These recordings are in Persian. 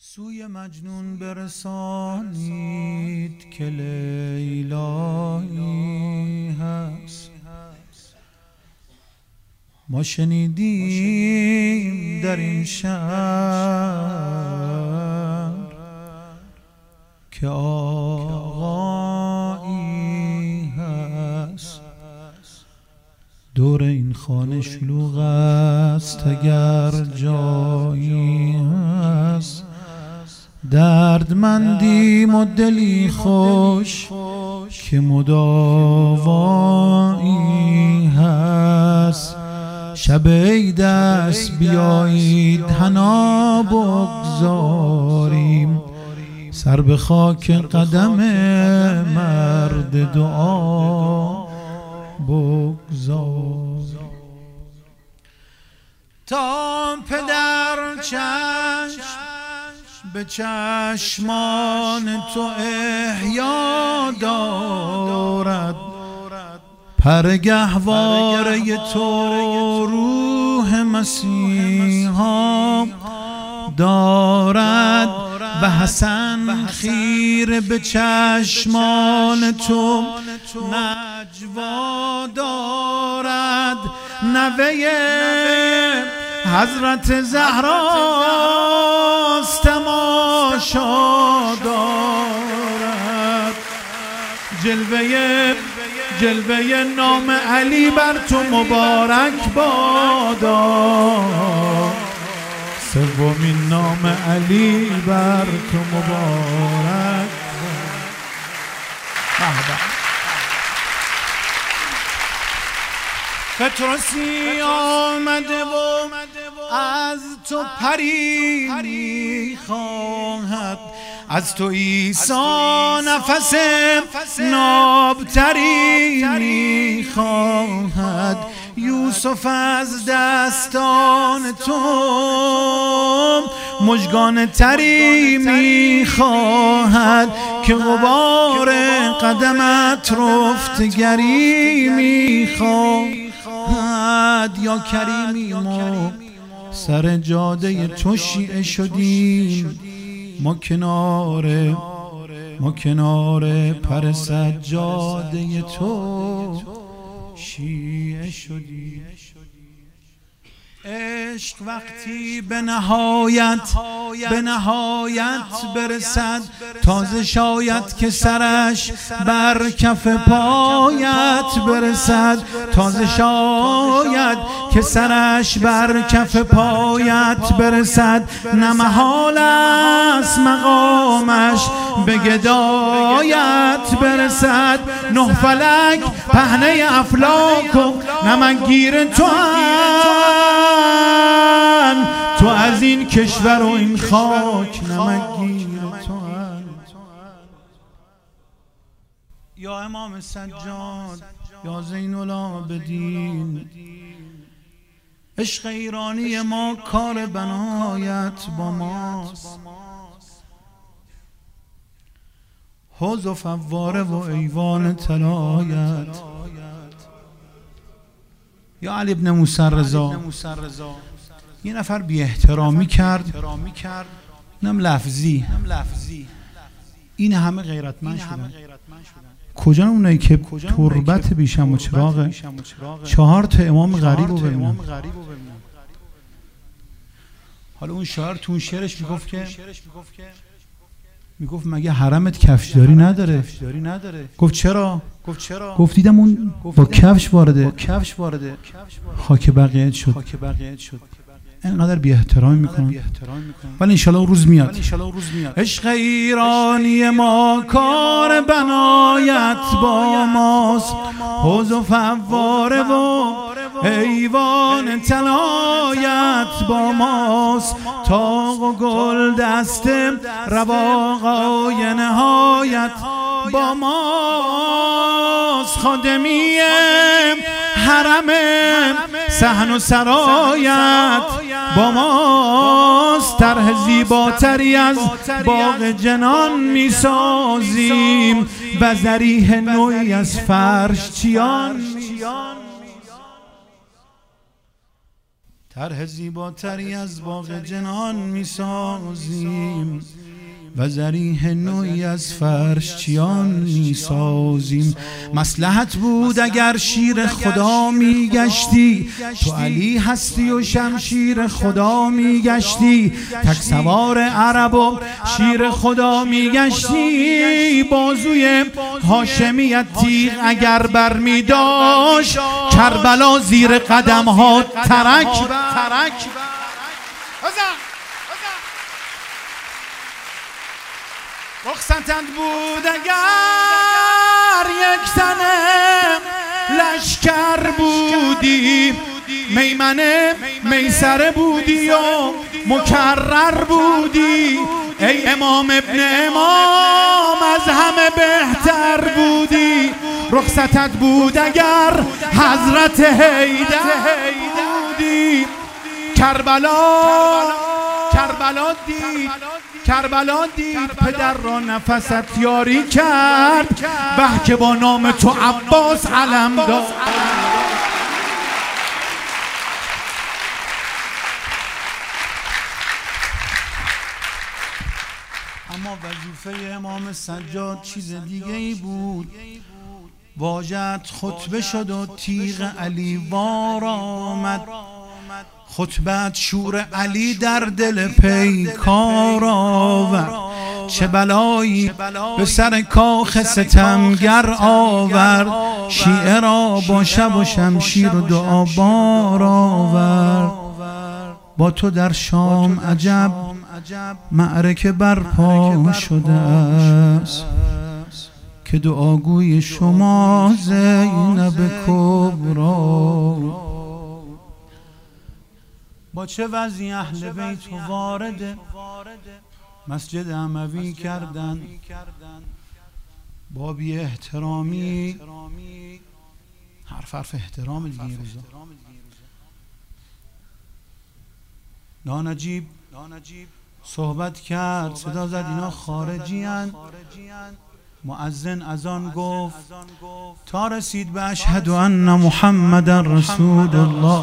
سوی مجنون برسانید که لیلایی هست. ما شنیدیم در این شهر که آقایی هست. دور این خانه شلوغ است، اگر جایی هست دردمندیم و دلی خوش که مداوایی هست. شب عید است بیایید حنا بگذاریم، سر به خاک قدم مرد دعا بگذار. تا پدر چشم به چشمان تو احیا دارد، پرگهواره تو روح مسیحا دارد و حسن خیر به چشمان تو نجوا دارد. نوه حضرت زهراست تماشا دارد. جلوه نام علی بر تو مبارک بادا، سومین نام علی بر تو مبارک بادا. پتروسی آمده و از تو پری می‌خواهد، از تو عیسی نفس نابتری می‌خواهد. یوسف از دستان تو مژگان تری می‌خواهد که غبار قدمت رفتگری می‌خواهد. یا کریمیم و سر جاده تو شیعه شدیم، ما کنار پر سجاده تو شیعه شدیم. عشق وقتی به نهایت برسد، تازه شاید که سرش بر کف پایت برسد. تازه شاید که سرش بر کف پایت برسد. نه محال است مقامش به گدایت برسد. نه فلک پهنه افلاک و نمکگیر تو از این کشور و این خاک نمکگیر تو. یا امام سجاد، یا زین العابدین، عشق ایرانی ما کار بنایت با ماست. حوض و فواره و ایوان طلایت. یا علی ابن موسی رضا، یه نفر بی احترامی کرد، نم لفظی، این همه غیرتمند شدن. کجا اونایی که تربت بیشم و چراغ 4 تا امام غریب رو ببینن. حالا اون شاعر تو اون شعرش میگفت مگه حرمت کفشداری نداره؟ گفت چرا؟ گفت دیدم اون با کفش وارده خاک بقیت شد. اینقدر بی احترامی میکنن، ولی انشالله روز میاد. عشق ایرانی ما کار بنایت با ماست. حوض و فواره و ایوان طلایت با ماست. تاق و گل دست رواقای نهایت با ماست. خادمی حرم صحن و سرایت با ماست. طرح زیباتری از باغ جنان میسازیم و ضریح نوعی از فرش چیان. طرح زیباتری از باغ جنان میسازیم و ذریح نوعی از فرشچیان میسازیم. مصلحت بود اگر شیر خدا میگشتی، تو علی هستی و شمشیر خدا میگشتی. تک سوار عرب و شیر خدا میگشتی. بازوی هاشمیت تیغ اگر برمیداشت، کربلا زیر قدم ها ترک رخصتت بود اگر یک تنه لشکر بودی، میمنه میسره بودی و مکرر بودی. ای امام ابن امام از همه بهتر بودی. رخصتت بود اگر حضرت حیدر بودی. کربلا دید پدر را نفست یاری کرد، به که با نام تو عباس علم داد. اما وظیفه امام سجاد چیز دیگه ای بود. واجد خطبه شد و تیغ علی وار آمد. خطبت شور علی در دل پیکار آورد. چه بلایی به سر کاخ ستمگر آورد. شیعه را با شب و شمشیر و دعا بار آورد. با تو در شام عجب معرکه برپا شده است، که دعاگوی شما زینب کبرا. با چه وضعی اهل بیت وارد مسجد اموی کردن، با بی احترامی، حرف احترام دیگه این روزا. نانجیب صحبت کرد، صدا زد اینا خارجی هن. مؤذن اذان گفت تا رسید به اشهد ان محمد رسول الله.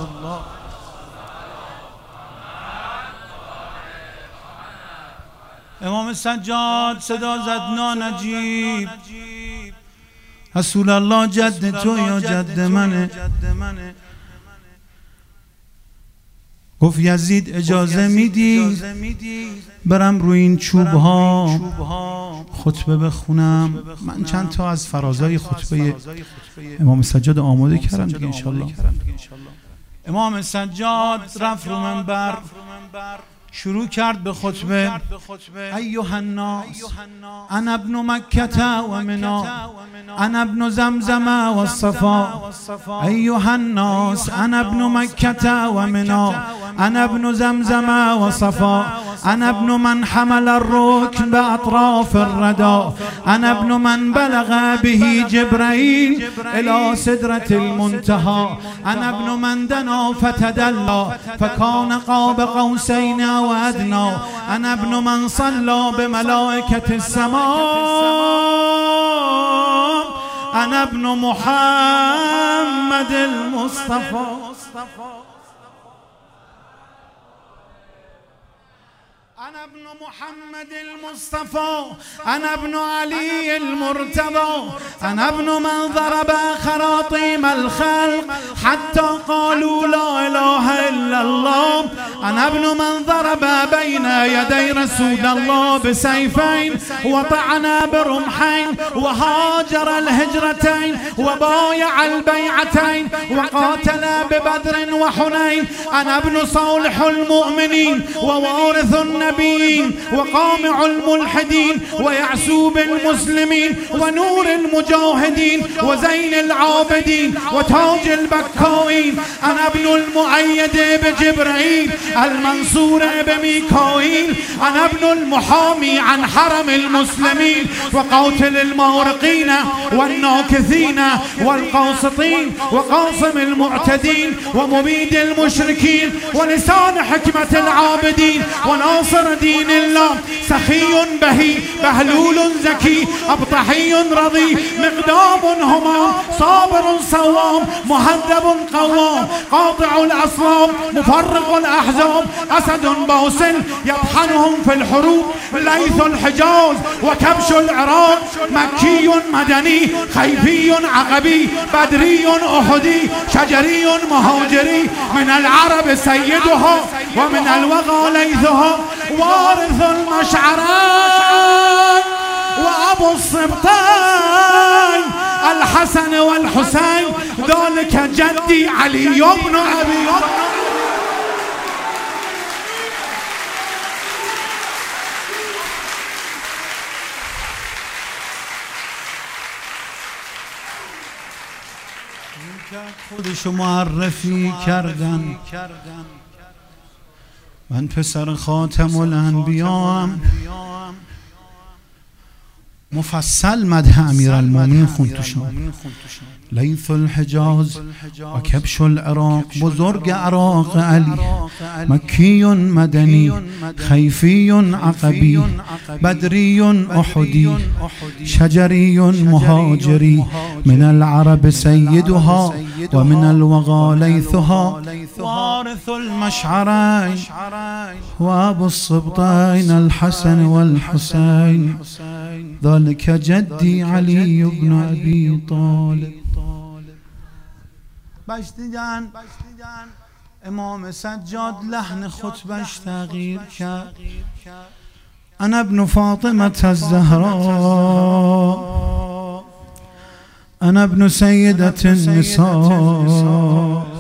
امام سجاد صدا زد نانجیب، رسول الله جد تو یا جد منه؟ گفت یزید اجازه میدی برم روی این چوب ها خطبه بخونم؟ من چند تا از فرازای خطبه امام سجاد آماده کردم دیگه انشالله. امام سجاد رفت رو منبر، شروع کرد به خطبه. ایها الناس انا ابن مکه و منا، انا ابن زمزم و الصفا. ایها الناس انا ابن مکه و منا، انا ابن زمزم و صفا. انا ابن من حمل الركن باطراف الردى، انا ابن من بلغ به جبرائيل الى سدرة المنتهى. انا ابن من دنا فتدلى فكان قاب قوسين او ادنى. انا ابن من صلى بملائكة السماء. انا ابن محمد المصطفى. أنا ابن محمد المصطفى. أنا ابن علي المرتضى. أنا ابن من ضرب خراطيم الخلق حتى قالوا لا إله إلا الله. أنا ابن من ضرب بين يدي رسول الله بسيفين وطعن برمحين وهاجر الهجرتين وبايع البيعتين وقاتل ببدر وحنين. أنا ابن صالح المؤمنين ووارث النبيين وقامع الملحدين ويعسوب المسلمين ونور المجاهدين وزين العابدين وتاج البكائين. أنا ابن المؤيد بجبرائيل المنصور بميكائيل، أنا ابن المحامي عن حرم المسلمين، وقاتل المارقين والناكثين والقاسطين، وقاصم المعتدين، ومبيد المشركين، ولسان حكمة العابدين، وناصر دين الله، سخي بهي بهلول زكي، أبطحي رضي، مقدام همام، صابر صوام، مهذب قوام، قاطع الأصلاب، مفرق الأحزاب، أسد باسل يطحنهم في الحروب، ليث الحجاز وكبش العراق، مكي مدني، خيفي عقبي، بدري أحدي، شجري مهاجري، من العرب سيدها ومن الوغى ليثها، وارث المشعرين وأبو السبطين الحسن والحسين، ذلك جدي علي بن أبي طالب. خودشو معرفی کردن، من پسر خاتم الانبیام، مفصل مدح امیرالمومنین خوندشون. لیث الحجاز و کبش العراق، بزرگ عراق علی، مکی مدنی، خیفی عقبی، بدری احدی، شجری مهاجری، من العرب سیدها و من الوغى لیثها، وارث المشعرين وابو السبطين الحسن والحسين، ذلك جدي علي بن ابي طالب. بشنیدن امام سجاد لحن خطبش تغییر کرد. انا ابن فاطمة الزهراء، انا ابن سيدة النساء،